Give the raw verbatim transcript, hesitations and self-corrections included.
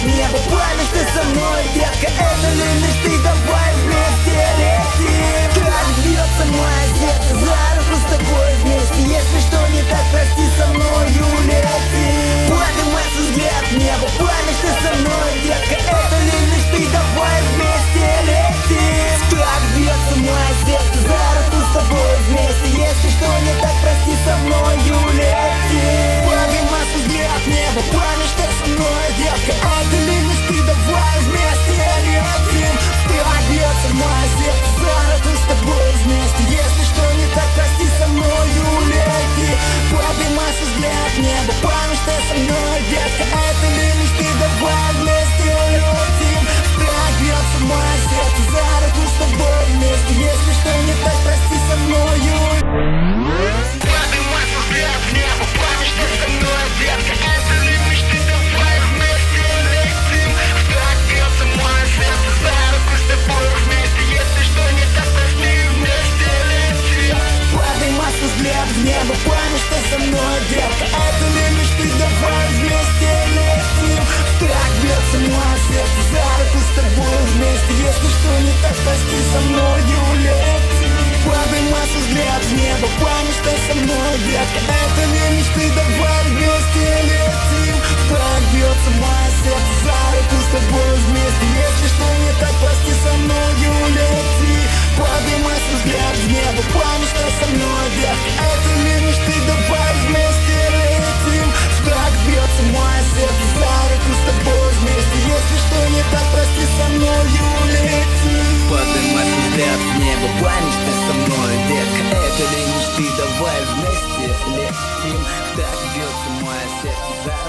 небо, помнишь ты со мной, детка, это ли лишь ты, давай вместе летим. Как бьется мое сердце, за руку с тобой вместе, если что не так, прости, со мною летим. Поднимай свой взгляд в небо, помнишь ты со мной, детка, это ли лишь ты, давай вместе летим. Как бьется мое сердце, за руку с тобой вместе, если что не так, прости, со мною летим. Поднимай свой взгляд в небо, помнишь ты со мной, детка, это ли лишь ты, давай вместе летим. Как бьется мое сердце, за руку с тобой вместе, если что не так, прости, со мною летим. Поднимай свой взгляд в небо, помнишь ты со мной, детка, это ли лишь ты, давай вместе летим. Как бьется мое сердце, за руку с тобой вместе, если что не так, прости, со мною. Поднимай свой взгляд в небо, помнишь ты со мной, детка, это ли лишь ты, давай вместе летим. Как бьется мое сердце, за руку с тобой вместе, если что не так, прости, вместе летим. Поднимай свой взгляд в небо, помнишь ты со мной, детка, это ли лишь ты, давай вместе летим. Как бьется мое сердце, за руку с тобой вместе, если что не так, прости, со мною летим. Поднимай свой взгляд в небо, помнишь ты со мной, детка, это ли лишь ты, давай вместе летим. Так бьется мое сердце, за руку с тобой вместе, если что не так, прости, со мною лети. Поднимай свой взгляд в небо, помнишь ты со мной, детка, это ли лишь ты, давай вместе летим. Так бьется мое сердце, за руку с тобой вместе, если что не так, прости, со мною лети. Поднимай свой взгляд в небо, помнишь ты со мной, детка, это ли лишь ты, давай вместе летим. Так бьется мое сердце, за